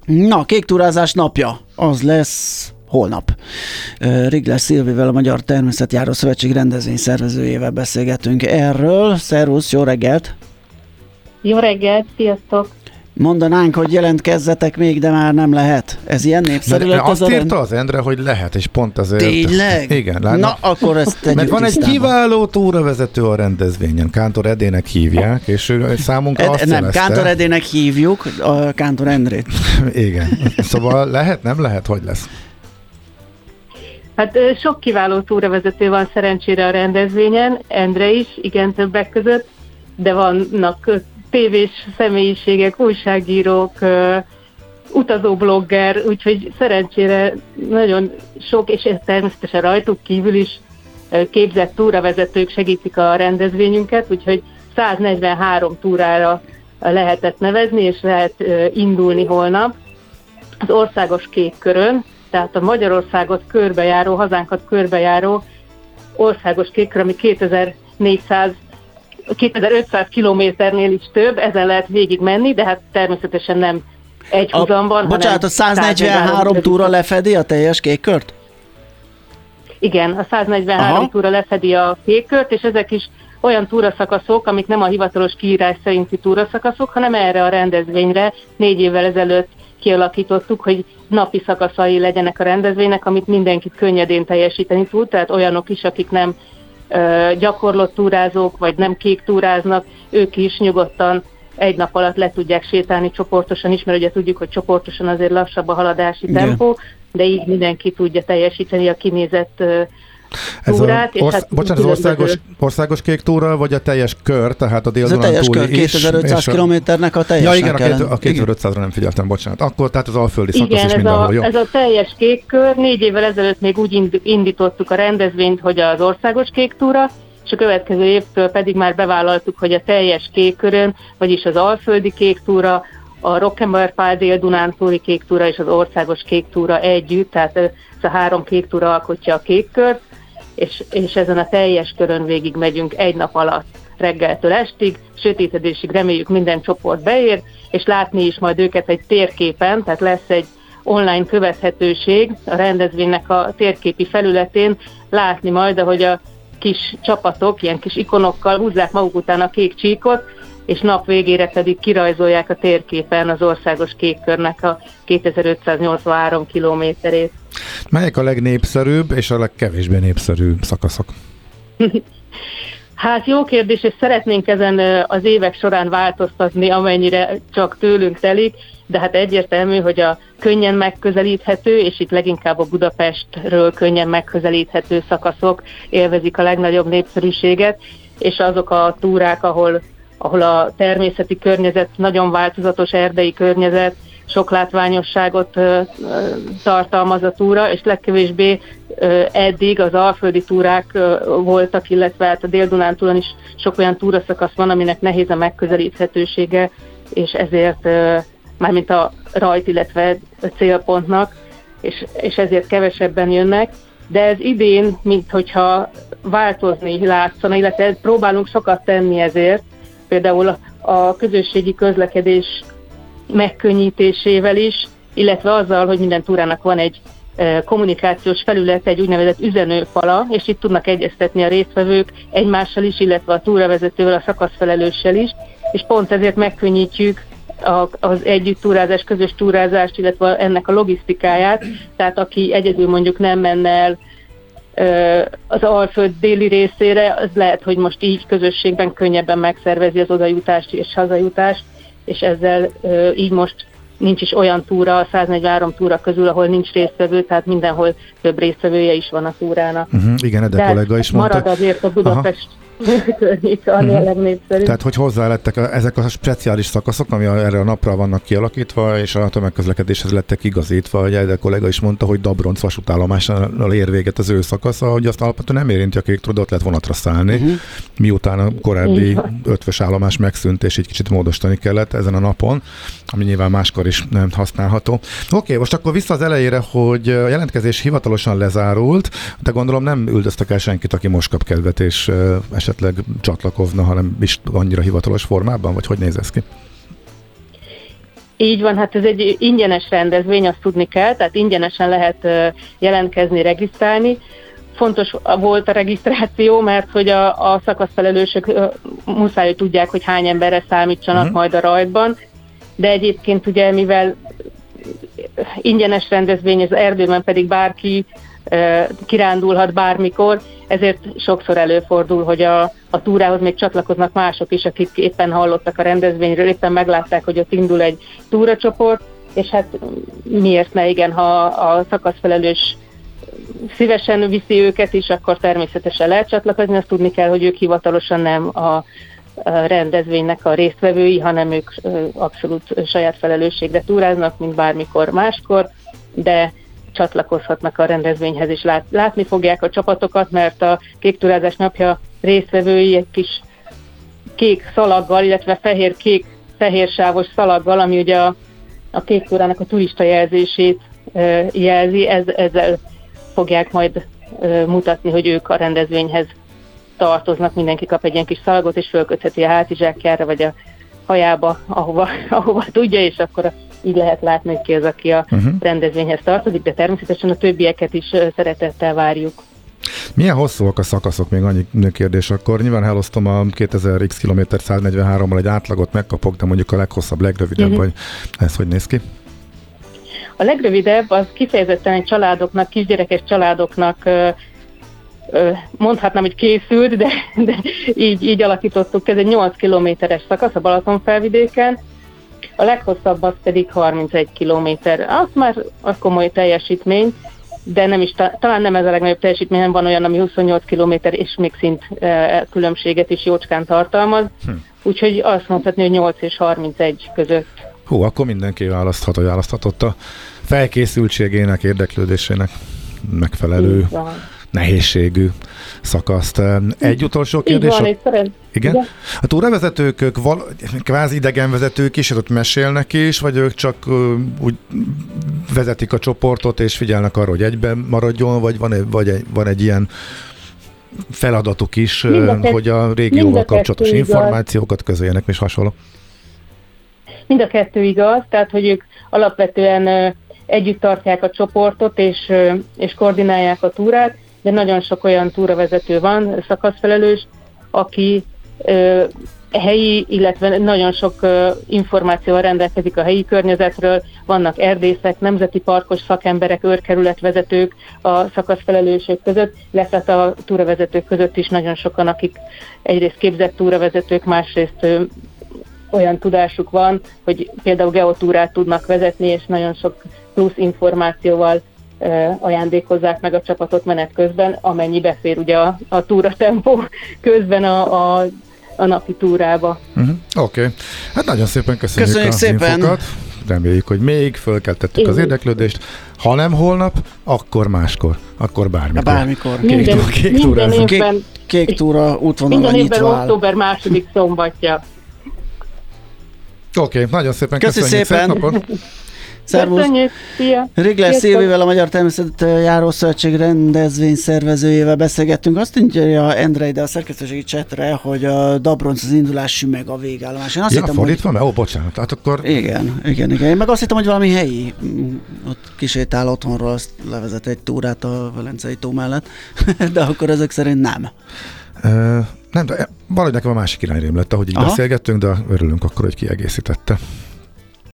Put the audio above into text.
Na, kéktúrázás napja, az lesz holnap. Rigler Szilvivel, a Magyar Természetjáró Szövetség rendezvényszervezőjével beszélgetünk erről. Szervusz, jó reggelt! Jó reggelt, sziasztok! Mondanánk, hogy jelentkezzetek még, de már nem lehet. Ez ilyen népszerű lett azt írta az Endre, hogy lehet, és pont azért... Tényleg? Igen. Na, akkor ezt tegyük mert van tisztában. egy kiváló túravezető a rendezvényen. Kántor Edének hívják, és ő számunkra azt nem, jelezte. Kántor Edének hívjuk, a Kántor Endrét. Igen. Szóval lehet, nem lehet, hogy lesz? Hát sok kiváló túravezető van szerencsére a rendezvényen, Endre is, igen, többek között, de vannak tévés személyiségek, újságírók, utazóblogger, úgyhogy szerencsére nagyon sok, és ez természetesen rajtuk kívül is képzett túravezetők segítik a rendezvényünket, úgyhogy 143 túrára lehetett nevezni, és lehet indulni holnap az országos kék körön, tehát a Magyarországot körbejáró, hazánkat körbejáró országos kék kör, ami 2500 kilométernél is több, ezen lehet végig menni, de hát természetesen nem egy húzamban. Bocsánat, a 143 túra lefedi a teljes kékkört? Igen, a 143 túra lefedi a kékkört, és ezek is olyan túraszakaszok, amik nem a hivatalos kiírás szerinti túraszakaszok, hanem erre a rendezvényre 4 évvel ezelőtt kialakítottuk, hogy napi szakaszai legyenek a rendezvénynek, amit mindenkit könnyedén teljesíteni tud, tehát olyanok is, akik nem gyakorlott túrázók, vagy nem kék túráznak, ők is nyugodtan egy nap alatt le tudják sétálni csoportosan is, mert ugye tudjuk, hogy csoportosan azért lassabb a haladási tempó, de így mindenki tudja teljesíteni a kinézett túrát. Bocsánat, az országos kék túra, vagy a teljes kör, tehát a Dél-Dunántúli is? 2500 kilométernek a teljesnek. Ja, igen, a 2500-ra nem figyeltem, bocsánat. Akkor tehát az alföldi szakasz is mindenhol, jó? Ez a teljes kék kör. 4 évvel ezelőtt még úgy indítottuk a rendezvényt, hogy az országos kék túra, és a következő évtől pedig már bevállaltuk, hogy a teljes kék körön, vagyis az alföldi kék túra, a Rockenberg Dél-Dunántúli kék túra és az országos kék túra együtt, tehát ez a 3 kék túra alkotja a kék kört, és ezen a teljes körön végig megyünk egy nap alatt, reggeltől estig, sötétedésig reméljük minden csoport beér, és látni is majd őket egy térképen, tehát lesz egy online követhetőség a rendezvénynek a térképi felületén, látni majd, ahogy a kis csapatok ilyen kis ikonokkal húzzák maguk után a kék csíkot, és nap végére pedig kirajzolják a térképen az országos kékkörnek a 2583 kilométerét. Melyek a legnépszerűbb és a legkevésbé népszerű szakaszok? Hát jó kérdés, és szeretnénk ezen az évek során változtatni, amennyire csak tőlünk telik, de hát egyértelmű, hogy a könnyen megközelíthető, és itt leginkább a Budapestről könnyen megközelíthető szakaszok élvezik a legnagyobb népszerűséget, és azok a túrák, ahol a természeti környezet nagyon változatos, erdei környezet, sok látványosságot tartalmaz a túra, és legkevésbé eddig az alföldi túrák voltak, illetve hát a Dél-Dunántúlon is sok olyan túraszakasz van, aminek nehéz a megközelíthetősége, és ezért mármint a rajt, illetve a célpontnak, és ezért kevesebben jönnek. De ez idén, mint hogyha változni látszana, illetve próbálunk sokat tenni ezért, például a közösségi közlekedés megkönnyítésével is, illetve azzal, hogy minden túrának van egy kommunikációs felület, egy úgynevezett üzenőfala, és itt tudnak egyeztetni a résztvevők egymással is, illetve a túravezetővel, a szakaszfelelőssel is, és pont ezért megkönnyítjük az együtt túrázás, közös túrázást, illetve ennek a logisztikáját, tehát aki egyedül mondjuk nem menne el az Alföld déli részére, az lehet, hogy most így közösségben könnyebben megszervezi az odajutást és hazajutást, és ezzel így most nincs is olyan túra, a 143 túra közül, ahol nincs résztvevő, tehát mindenhol több résztvevője is van a túrának. Igen, Ede kollega is mondta. Marad azért a Budapest környék, ami a legnépszerűbb. Tehát, hogy hozzálettek ezek a speciális szakaszok, ami erre a napra vannak kialakítva, és a tömegközlekedéshez lettek igazítva, hogy Ede kollega is mondta, hogy Dabronc vasútállomásnál ér véget az ő szakasza, hogy azt alapvetően nem érinti a kék túra, de ott lehet vonatra szállni, miután a korábbi ötvös állomás megszűnt, és így kicsit módosítani kellett ezen a napon, ami nyilván máskor is nem használható. Oké, most akkor vissza az elejére, hogy a jelentkezés hivatalosan lezárult, de gondolom nem üldöztek el senkit, aki most kap kedvet, és esetleg csatlakozna, hanem is annyira hivatalos formában, vagy hogy néz ez ki? Így van, hát ez egy ingyenes rendezvény, azt tudni kell, tehát ingyenesen lehet jelentkezni, regisztrálni. Fontos volt a regisztráció, mert hogy a szakaszfelelősök muszáj, hogy tudják, hogy hány emberre számítsanak majd a rajtban, de egyébként ugye, mivel ingyenes rendezvény, az erdőben pedig bárki kirándulhat bármikor, ezért sokszor előfordul, hogy a túrához még csatlakoznak mások is, akik éppen hallottak a rendezvényről, éppen meglátták, hogy ott indul egy túracsoport, és hát miért ne, igen, ha a szakaszfelelős szívesen viszi őket is, akkor természetesen lehet csatlakozni, azt tudni kell, hogy ők hivatalosan nem a rendezvénynek a résztvevői, hanem ők abszolút saját felelősségre túráznak, mint bármikor máskor, de csatlakozhatnak a rendezvényhez, és látni fogják a csapatokat, mert a Kék Túrázás Napja résztvevői egy kis kék szalaggal, illetve fehér sávos szalaggal, ami ugye a Kék Túrának a turista jelzését jelzi, ezzel fogják majd mutatni, hogy ők a rendezvényhez tartoznak, mindenki kap egy ilyen kis szalagot, és fölkötheti a hátizsákjára, vagy a hajába, ahova tudja, és akkor így lehet látni, hogy ki az, aki a rendezvényhez tartozik, de természetesen a többieket is szeretettel várjuk. Milyen hosszúak a szakaszok, még annyi kérdés akkor? Nyilván elosztom a 2000 x kilométer 143-mal egy átlagot megkapok, de mondjuk a leghosszabb, legrövidebb, vagy ez hogy néz ki? A legrövidebb az kifejezetten egy családoknak, kisgyerekes családoknak mondhatnám, hogy készült, de így alakítottuk. Ez egy 8 kilométeres szakasz a Balatonfelvidéken, a leghosszabb az pedig 31 kilométer. Az már az komoly teljesítmény, de nem is, talán nem ez a legnagyobb teljesítmény, hanem van olyan, ami 28 kilométer, és még szint különbséget is jócskán tartalmaz. Úgyhogy azt mondhatni, hogy 8 és 31 között. Hú, akkor mindenki választhatott a felkészültségének, érdeklődésének megfelelő nehézségű szakaszt. Egy utolsó kérdés. Így van, igen? A túravezetők, ők kvázi idegenvezetők is, ott mesélnek is, vagy ők csak úgy vezetik a csoportot, és figyelnek arra, hogy egyben maradjon, vagy van egy ilyen feladatuk is, hogy a régióval kapcsolatos információkat közöljenek, és hasonló? Mind a kettő igaz, tehát hogy ők alapvetően együtt tartják a csoportot, és koordinálják a túrát, de nagyon sok olyan túravezető van, szakaszfelelős, aki helyi, illetve nagyon sok információval rendelkezik a helyi környezetről, vannak erdészek, nemzeti parkos szakemberek, őrkerületvezetők a szakaszfelelősök között, illetve a túravezetők között is nagyon sokan, akik egyrészt képzett túravezetők, másrészt olyan tudásuk van, hogy például geotúrát tudnak vezetni, és nagyon sok plusz információval ajándékozzák meg a csapatot menet közben, amennyi befér ugye a túratempó közben a napi túrába. Oké. Hát nagyon szépen köszönjük szépen. Infokat. Reméljük, hogy még fölkeltettük az érdeklődést. Ha nem holnap, akkor máskor. Akkor bármikor. Kék túra útvonalon minden évben nyitva áll. október 2. szombatja. Oké, nagyon szépen köszönjük. Szépen. Szép napot. Szervusz! Rigler Szilvivel, a Magyar Természetjáró Szövetség rendezvény szervezőjével beszélgettünk. Azt írja Endre ide a szerkesztőségi csetre, hogy a Dabronc az indulás Sümeg a végállomás. Én azt hittem, fordítva? Hogy... bocsánat. Hát akkor... Igen. Én meg azt hittem, hogy valami helyi, ott kisétál otthonról, azt levezet egy túrát a Velencei tó mellett, de akkor ezek szerint nem. Nem, de valahogy nekem a másik irányrém lett, ahogy így beszélgettünk, de örülünk akkor, hogy kiegészítette.